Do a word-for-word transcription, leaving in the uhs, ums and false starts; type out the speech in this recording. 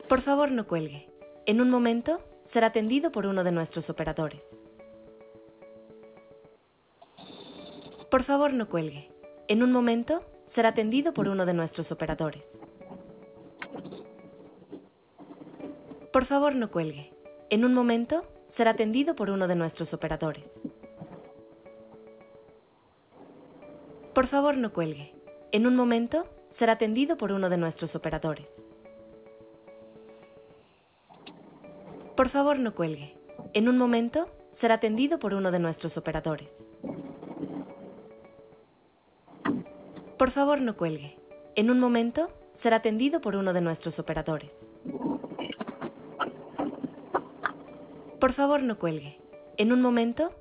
Por favor, no cuelgue. En un momento será atendido por uno de nuestros operadores. Por favor, no cuelgue. En un momento será atendido por uno de nuestros operadores. Por favor, no cuelgue. En un momento será atendido por uno de nuestros operadores. Por favor, no cuelgue. En un momento será atendido por uno de nuestros operadores. Por favor, no cuelgue. En un momento será atendido por uno de nuestros operadores. Por favor, no cuelgue. En un momento será atendido por uno de nuestros operadores. Por favor, no cuelgue. En un momento